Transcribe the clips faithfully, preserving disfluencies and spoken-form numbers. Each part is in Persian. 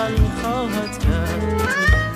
حل خواهد کرد.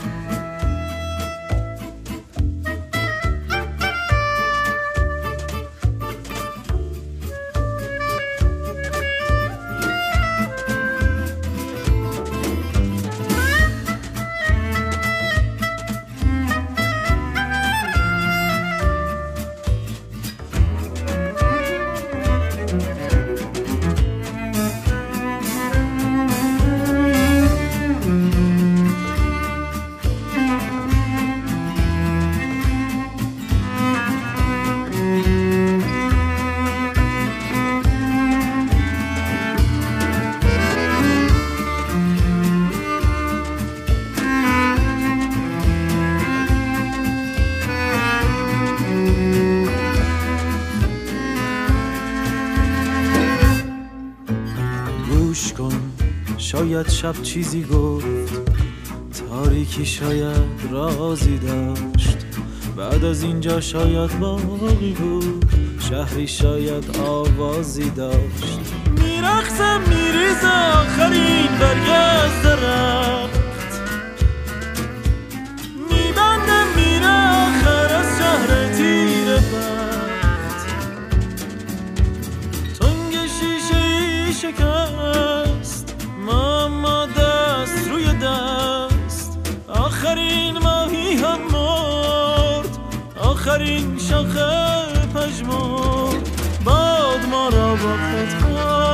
شاید شب چیزی گفت، تاریکی شاید رازی داشت، بعد از اینجا شاید باقی بود، شهری شاید آوازی داشت. میرقصم میریز آخرین برگ از درخت، میبندم میره آخر از شهر تیره بخت. تنگ شیشه شکست، ماما دست روی دست، آخرین ماهی هم مرد، آخرین شاخه پژمرد. باد ما را با خود